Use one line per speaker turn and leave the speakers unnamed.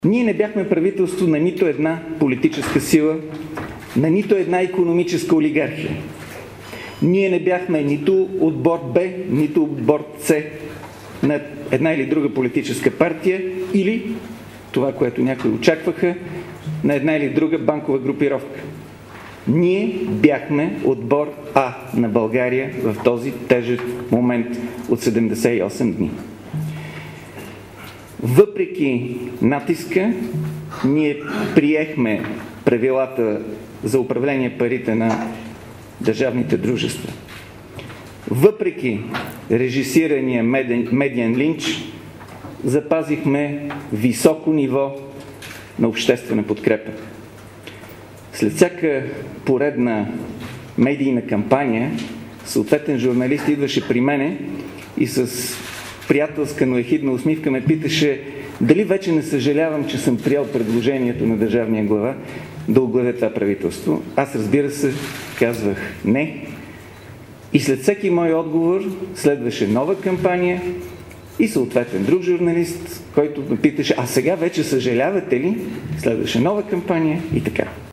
Ние не бяхме правителство на нито една политическа сила, на нито една икономическа олигархия. Ние не бяхме нито отбор Б, нито отбор С на една или друга политическа партия или, това, което някои очакваха, на една или друга банкова групировка. Ние бяхме отбор А на България в този тежък момент от 78 дни. Въпреки натиска, ние приехме правилата за управление парите на държавните дружества. Въпреки режисирания медиен линч, запазихме високо ниво на обществена подкрепа. След всяка поредна медийна кампания, съответен журналист идваше при мене и с приятелска, но ехидна усмивка ме питаше дали вече не съжалявам, че съм приел предложението на държавния глава да оглавя това правителство. Аз, разбира се, казвах не. И след всеки мой отговор следваше нова кампания и съответен друг журналист, който ме питаше, а сега вече съжалявате ли? Следваше нова кампания и така.